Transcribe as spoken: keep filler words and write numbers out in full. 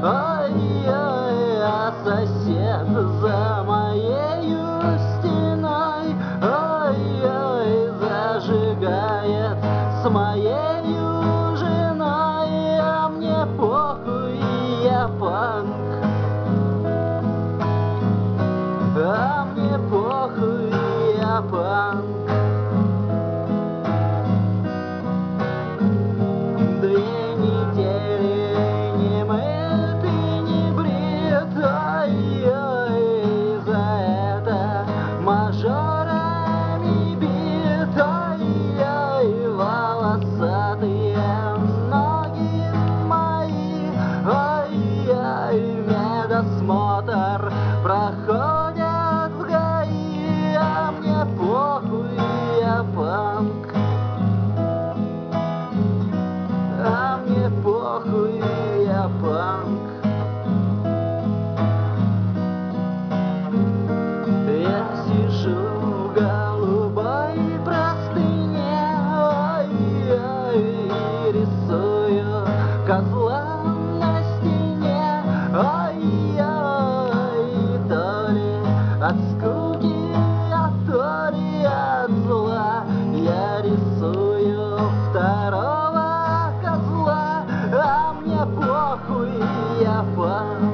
ай-яй, а сосед за моею стеной, ай-яй, зажигает с моею женой, а мне похуй, я панк. А мне похуй, я панк. Две недели не мыт и не брит, ай-яй, за это мажорами бит, ай-яй, волосатые ноги мои, ай-яй, медосмотр проходят в ГАИ, а мне похуй, я панк. А мне похуй, я панк. Я сижу в голубой простыне, ай-яй, и рисую козла на стене, ай-яй, то ли от скуки, а то ли от зла я рисую второго козла, а мне похуй, я панк.